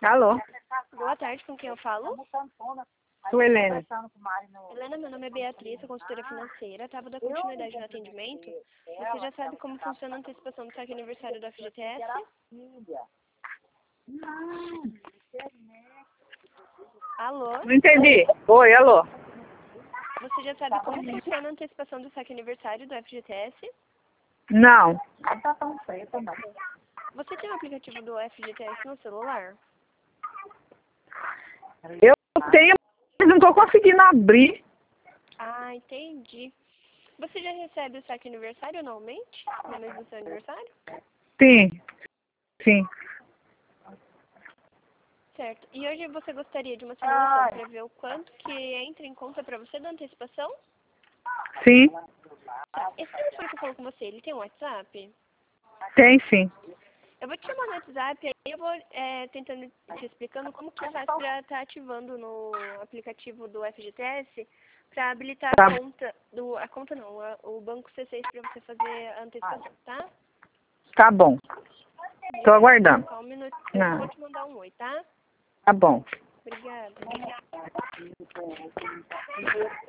Alô? Boa tarde, com quem eu falo? Sou Helena. Helena, meu nome é Beatriz, sou consultora financeira. Estava dando continuidade no atendimento. Você já sabe como funciona a antecipação do saque aniversário da FGTS? Alô? Não entendi. Oi, alô? Você já sabe como funciona a antecipação do saque aniversário do FGTS? Não. Você tem o aplicativo do FGTS no celular? Eu tenho, mas não estou conseguindo abrir. Ah, entendi. Você já recebe o saque aniversário anualmente? No mês do seu aniversário? Sim. Sim. Certo. E hoje você gostaria de uma simulação para ver o quanto que entra em conta para você da antecipação? Sim. Tá. Esse telefone que eu falo com você, ele tem um WhatsApp? Tem sim. Eu vou te chamar no WhatsApp, aí eu vou tentando te explicando como que faz para estar ativando no aplicativo do FGTS para habilitar Tá. a conta não, o banco C6 para você fazer a antecipação, tá? Tá bom. Tô aguardando. Só um minuto, Não. eu vou te mandar um oi, tá? Tá bom. Obrigada.